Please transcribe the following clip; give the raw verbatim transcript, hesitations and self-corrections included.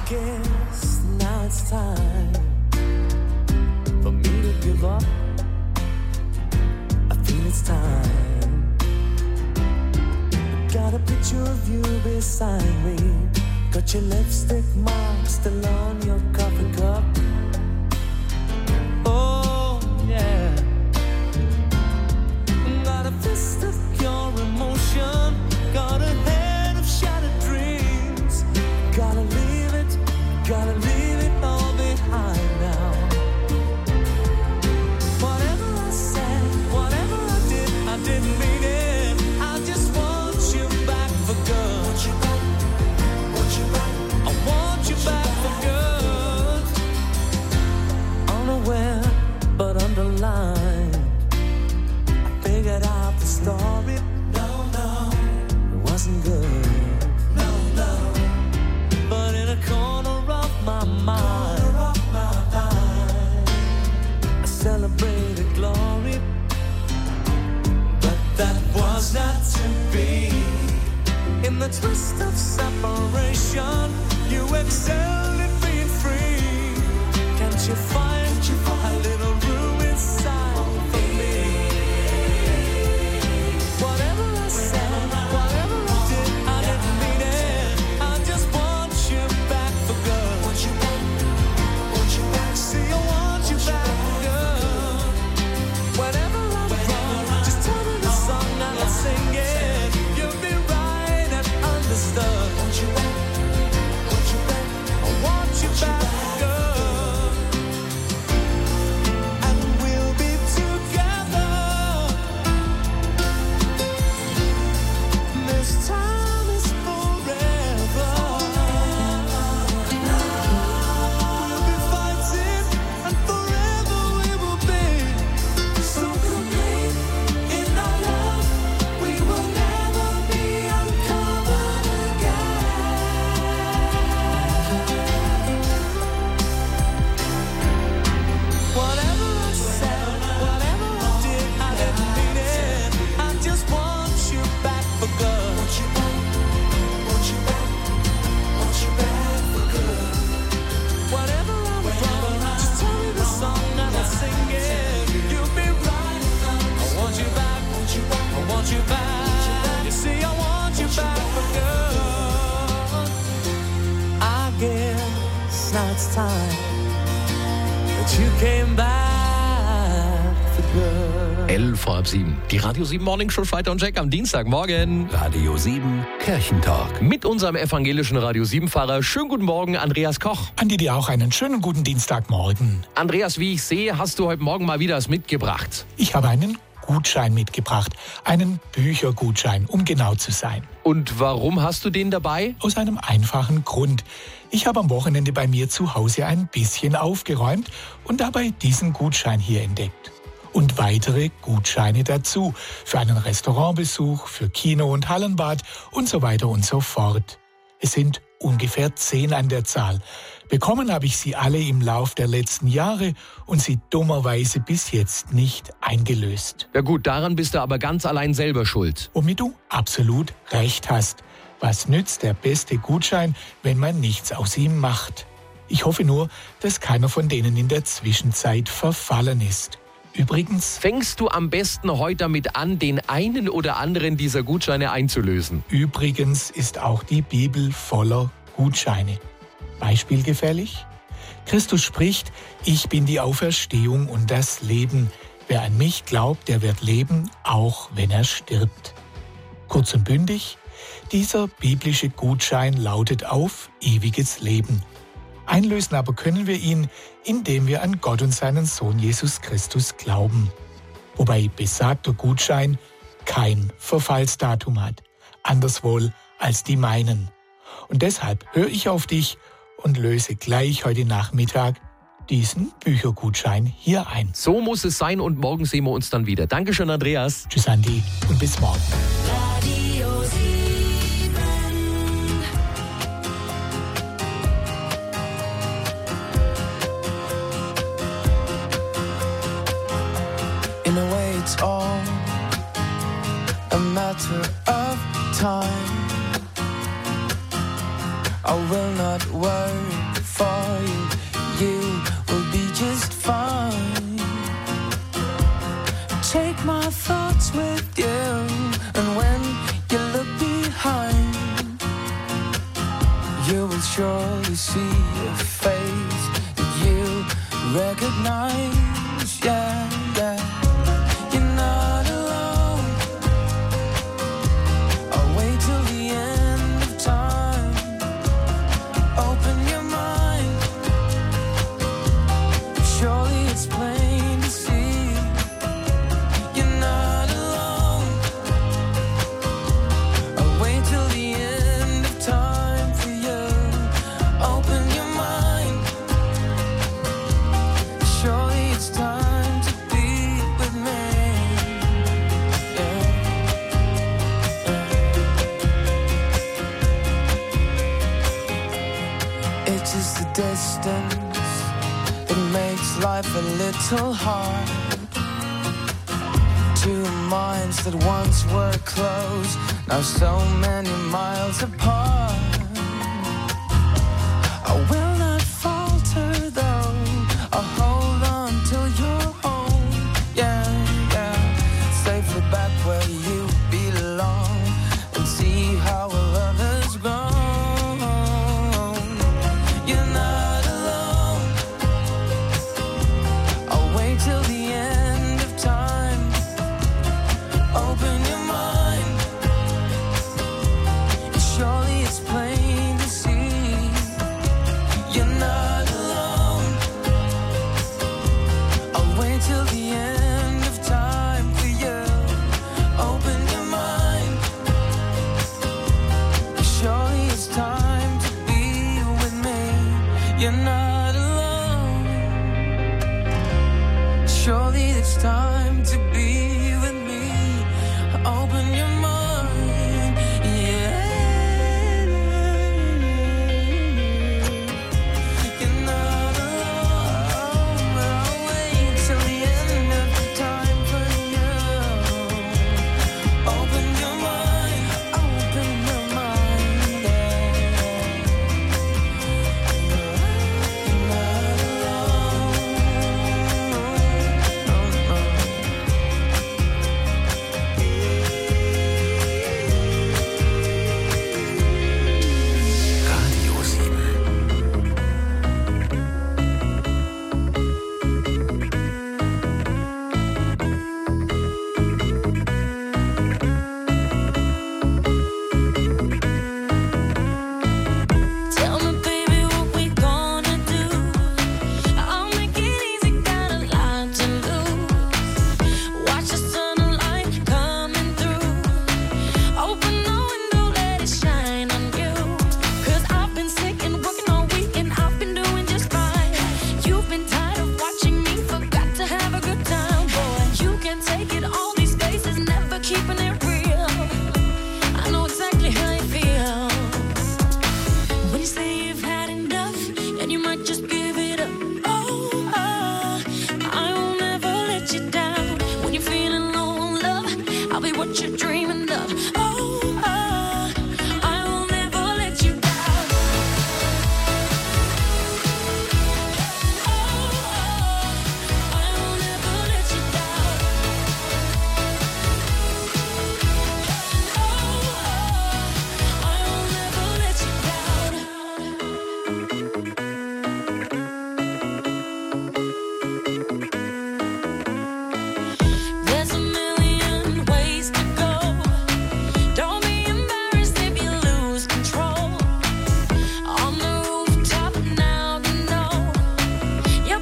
guess now it's time for me to give up. I feel it's time. Got a picture of you beside me. Got your lipstick mark still on your coffee cup. Oh yeah. Got a fist of pure emotion. Got a head of shattered dreams. Gotta leave it, gotta leave it all behind now. Whatever I said, whatever I did, I didn't mean it. I just want you back for good. Want you back, want you back. I want you back for good. Unaware, but underlined. I figured out the story. No, no, it wasn't good. No, no. But in a corner of my mind, corner of my mind, I celebrated glory. But that was not to be. In the twist of separation, you excelled at being free. Can't you find, Can't you find a little room inside for me? Whatever I said, whatever I did, I didn't mean it. I just want you back for good. Want you back, want you back. See, I want you back for good. Whenever I'm wrong, just tell me the song and I'll sing it. You'll be right and understood. Want you back, want you back. I want you back for good. And we'll be together. This time is forever. We'll be fighting and forever we will be. So complete in our love, we will never be uncovered again. Whatever I said, whatever I did, I didn't mean it. I just want you back for good. Want you back, want you back, want you back for good. Whatever I'm wrong, just tell me the song and I'll sing it. You'll be right. I want you back, want you back, I want you back. You see, I want you back for good. I guess now it's time that you came back for good. elf vor halb sieben. Die Radio sieben Morning Show Schalter und Jack am Dienstagmorgen. Radio sieben Kirchentag. Mit unserem evangelischen Radio sieben Fahrer. Schönen guten Morgen, Andreas Koch. Andi, dir auch einen schönen guten Dienstagmorgen. Andreas, wie ich sehe, hast du heute Morgen mal wieder was mitgebracht. Ich habe einen Gutschein mitgebracht, einen Büchergutschein, um genau zu sein. Und warum hast du den dabei? Aus einem einfachen Grund. Ich habe am Wochenende bei mir zu Hause ein bisschen aufgeräumt und dabei diesen Gutschein hier entdeckt. Und weitere Gutscheine dazu, für einen Restaurantbesuch, für Kino und Hallenbad und so weiter und so fort. Es sind ungefähr zehn an der Zahl. Bekommen habe ich sie alle im Lauf der letzten Jahre und sie dummerweise bis jetzt nicht eingelöst. Ja gut, daran bist du aber ganz allein selber schuld. Womit du absolut recht hast. Was nützt der beste Gutschein, wenn man nichts aus ihm macht? Ich hoffe nur, dass keiner von denen in der Zwischenzeit verfallen ist. Übrigens, Fängst du am besten heute damit an, den einen oder anderen dieser Gutscheine einzulösen? übrigens ist auch die Bibel voller Gutscheine. Beispielgefällig? Christus spricht, ich bin die Auferstehung und das Leben. Wer an mich glaubt, der wird leben, auch wenn er stirbt. Kurz und bündig, dieser biblische Gutschein lautet auf ewiges Leben. Einlösen aber können wir ihn, indem wir an Gott und seinen Sohn Jesus Christus glauben. Wobei besagter Gutschein kein Verfallsdatum hat, anders wohl als die meinen. Und deshalb höre ich auf dich und löse gleich heute Nachmittag diesen Büchergutschein hier ein. So muss es sein und morgen sehen wir uns dann wieder. Dankeschön, Andreas. Tschüss, Andi, und bis morgen. Radio sieben. In a way it's all a matter of time. I will not worry for you. You will be just fine. Take my thoughts with you, and when you look behind, you will surely see a face that you recognize. Yeah, yeah. You're not alone. I'll wait till the end of time. Open your mind. Surely it's plain to see. You're not alone. I'll wait till the end of time for you. Open your mind. Surely it's time to be with me. Yeah. Yeah. It's just the distance that makes life a little hard. Two minds that once were close, now so many miles apart. I will not falter though. I'll hold on till you're home. Yeah, yeah. Safely back where you belong, and see how our love has grown. You're not alone. I'll wait till the end of time. Open your mind. Surely it's plain to see. You're not alone. I'll wait till the end of time for you. Open your mind. Surely it's time to be with me. You're not alone. Surely it's time to be